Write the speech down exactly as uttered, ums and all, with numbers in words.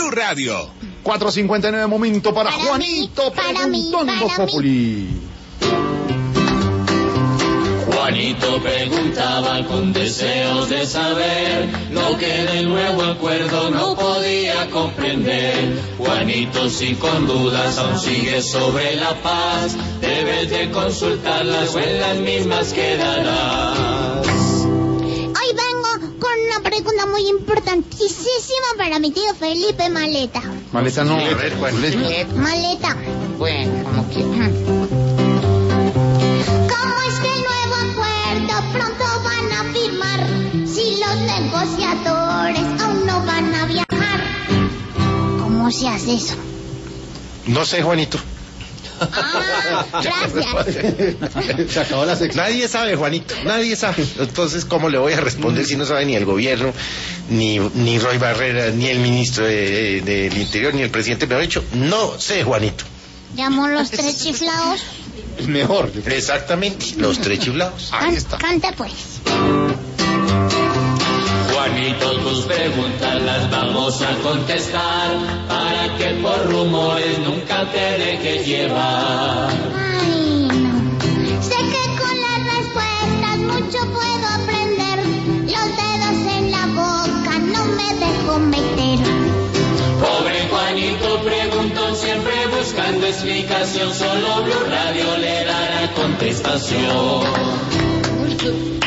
Blue Radio. cuatro cincuenta y nueve, momento para, para Juanito mí, para Preguntón mí, en Voz para Populi. Juanito preguntaba con deseos de saber lo que del nuevo acuerdo no podía comprender. Juanito, si con dudas aún sigues sobre la paz, debes de consultarlas o en las mismas quedarás. Hoy vengo con una pregunta muy importantísima para mi tío Felipe Maleta. Maleta no. Sí, a ver, ¿cuál es? Maleta. Bueno, como que... ¿Cómo es que el nuevo acuerdo pronto van a firmar si los negociadores aún no van a viajar? ¿Cómo se hace eso? No sé, Juanito. Ah, gracias. Se acabó la sección. Nadie sabe, Juanito, nadie sabe. Entonces, ¿cómo le voy a responder si no sabe ni el gobierno, ni, ni Roy Barreras, ni el ministro de, de, del Interior, ni el presidente? Me ha dicho, no sé, Juanito. Llamó los tres chiflados. Mejor. Exactamente, los tres chiflados. Ahí está. Cante pues. Juanito, tus preguntas las vamos a contestar para que por rumores nunca te dejes llevar. Ay, no. Sé que con las respuestas mucho puedo aprender. Los dedos en la boca no me dejo meter. Pobre Juanito preguntó, siempre buscando explicación, solo Blue Radio le dará contestación.